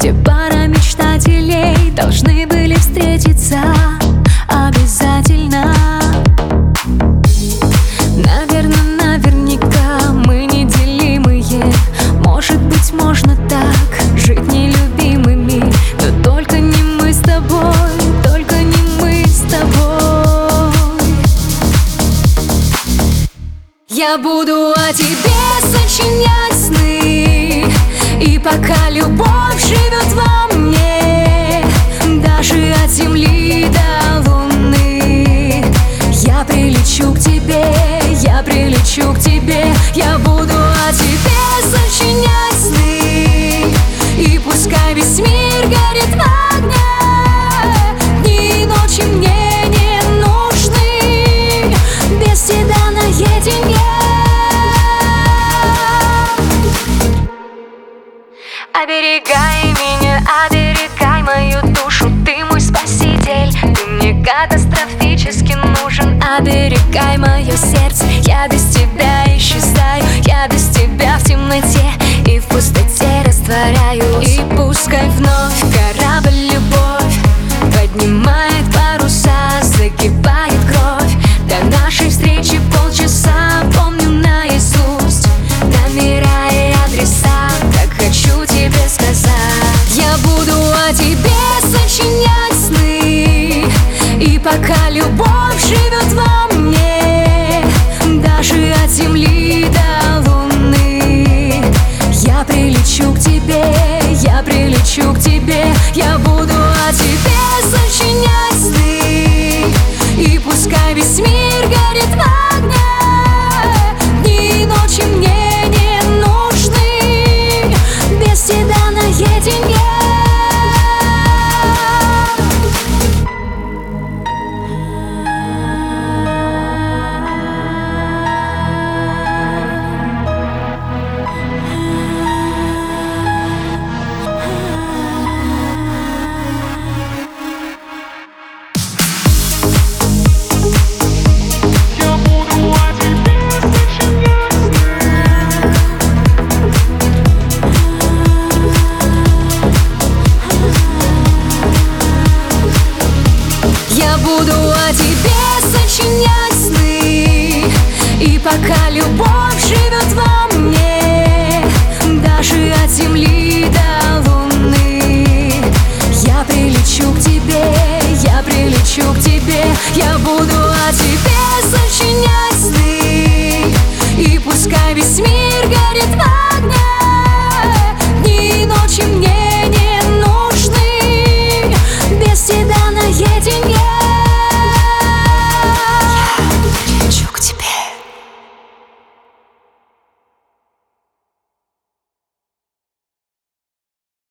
где пара мечтателей должны были встретиться обязательно. Наверное, наверняка мы неделимые. Может быть, можно так жить нелюбимыми, но только не мы с тобой, только не мы с тобой. Я буду о тебе сочинять сны, и пока любовь живет во мне, даже от земли до луны, я прилечу к тебе, я прилечу к тебе. Я буду о тебе сочинять сны, и пускай весь мир горит в огне, дни и ночи мне не нужны, без тебя наедине. Оберегай меня, оберегай мою душу, ты мой спаситель, ты мне катастрофически нужен. Оберегай мое сердце, я без тебя исчезаю, я без тебя в темноте и в пустоте растворяюсь. И пускай вновь корабль любовь поднимает паруса, закипает кровь, до нашей встречи полчаса, помню наизусть номера и адреса, как хочу тебе сказать. Я буду о тебе сочинять сны, и пока любовь живет во мне, даже от земли до луны, я прилечу к тебе, я прилечу к тебе. Я буду о тебе сочинять сны, и пускай весь мир горит в огне, дни и ночи мне не нужны, без тебя наедине. Я буду о тебе сочинять сны, и пока любовь живет во мне, даже от земли до луны, я прилечу к тебе, я прилечу к тебе. Я буду о тебе сочинять сны, и пускай весь мир